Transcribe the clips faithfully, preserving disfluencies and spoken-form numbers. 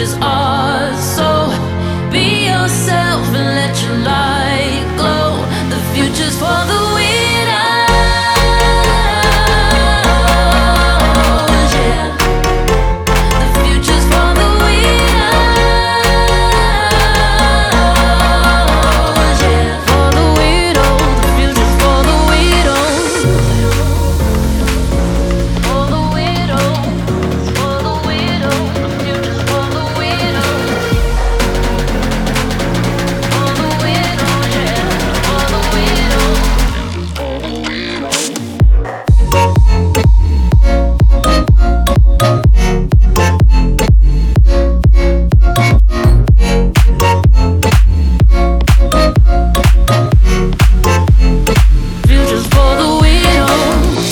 future's ours. So be yourself and let your light glow. The future's for the widows, yeah. The future's for the widows, yeah. For the widows, the future's for the widows. For the widows, for the widows, the future's for the widows. For the widows, yeah. For the widows. Future's for the widows.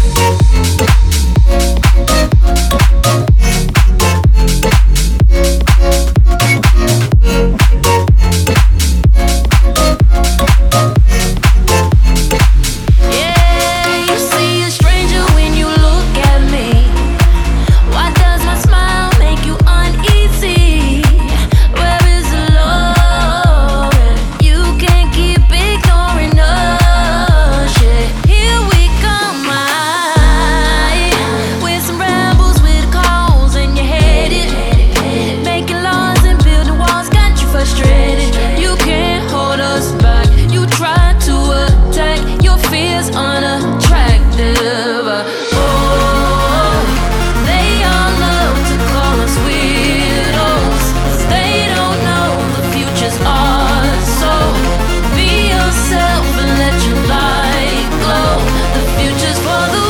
Yeah, you see a stranger when you look at me. Why does my smile make you uneasy? Where is the love? You can't keep ignoring us. Yeah, here we come, I with some rebels with calls and you're headed, making laws and building walls, got you frustrated. You can't hold us back. You try to attack, your fears unattractive. Oh, they all love to call us weirdos, 'cause they don't know the future's ours. So be yourself and let your light glow. The future's for the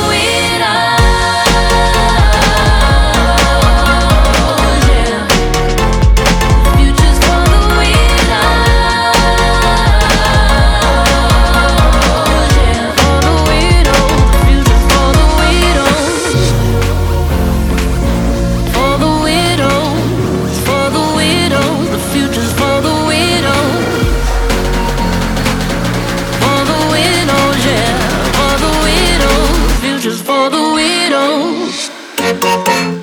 widows, yeah. The future's for the widows, yeah. For the widows, the future's for the widows. For the widows, for the widows, the future's for the widows. For the widows, yeah. For the widows, future's for the widows.